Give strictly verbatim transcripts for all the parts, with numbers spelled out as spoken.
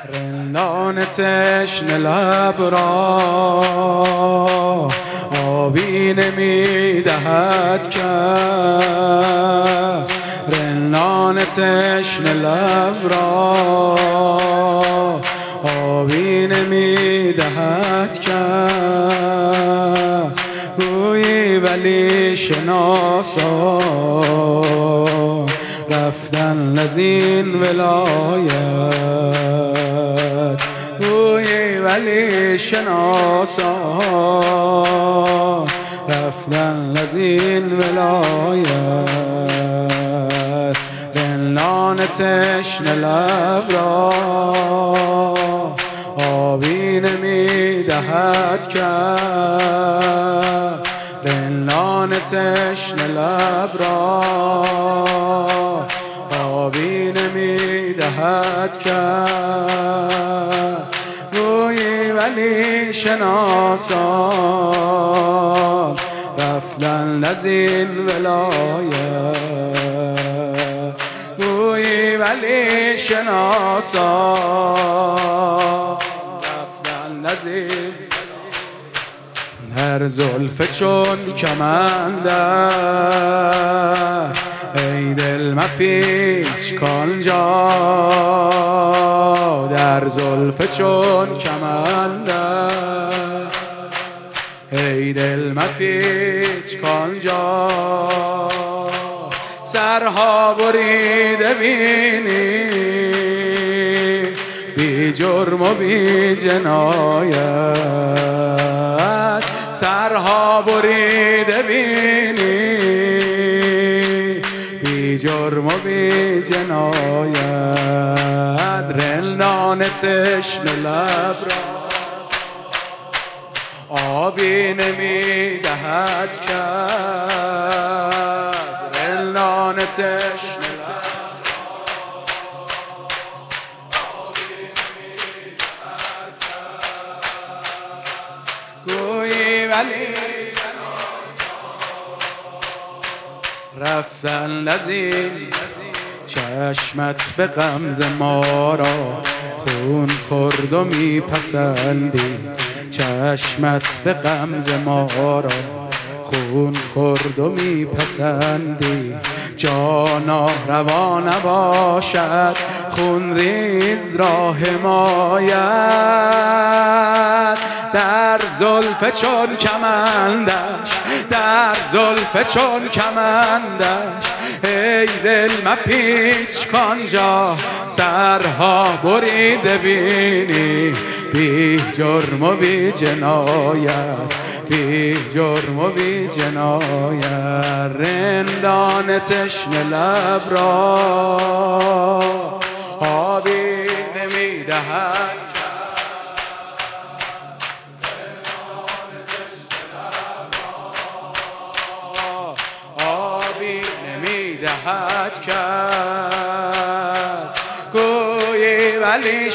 رندان تشنه لب را آبی نمیدهد کس، رندان تشنه لب را آبی نمیدهد کس. گویی ولی شناسا رفتن از این ولایت، گویی ولی شناسا رفتن از این ولایت. رندان تشنه لب را آبی نمیدهد کس، رندان تشنه لب را آبی نمیدهد کس. گویی ولی شناسان رفتن از این ولایت، گویی ولی شناسان رفتن از این. هر زلف چون کمنده ای دل مپیچ کانجا، در زلف چون کمنده ای دل مپیچ کانجا. سرها بریده بینی بی جرم و بی جنایت، سرها بریده بینی بی جرم و بی جنایت. رندان تشنه لب را آبی نمیدهد کس، رندان تشنه لب آبی نمیدهد کس. گویی ولی رفتن از این. چشمت به غمز ما را خون خورد و میپسندی، چشمت به غمز ما را خون خورد و میپسندی. جانا روا نباشد خون ریز را حمایت، در زلف چون کمندش، در زلف چون کمندش ای دل مپیچ کانجا. سرها بریده بینی بی جرم و بی جنایت، بی جرم و بی جنایت. رندان تشنه لب را آبی نمیدهد، آبی نمیدهد کس. گویی ولی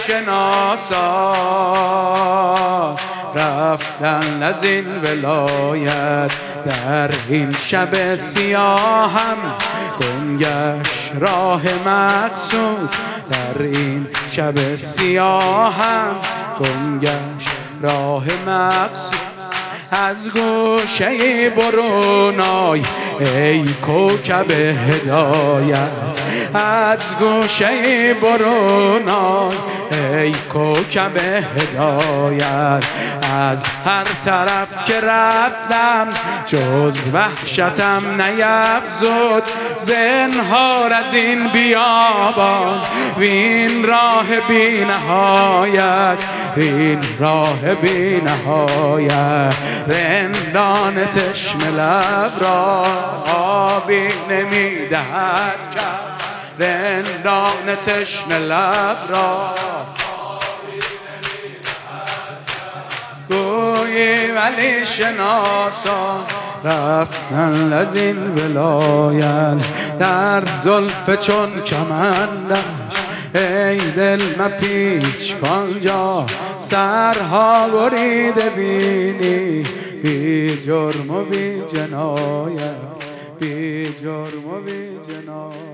شناسان رفتن از این ولایت. در این شب سیاهم گنگش راه مقصود، در این شب سیاهم گنگش راه مقصود. از گوشه برونای ای کوکب هدایت، از گوشه برونای ای کوکب هدایت. از هر طرف که رفتم جز وحشتم نیفزود، زنهار از این بیابان وین راه بی نهایت، وین راه بی نهایت. رندان تشنه لب را آبی نمیدهد کس، رندان تشنه لب را گویی ولی شناسان رفتن از این ولایت. در زلف چون کمندش ای دل مپیچ کانجا، سرها بریده بینی بی جرم و بی جنایت، بی جرم و بی جنایت.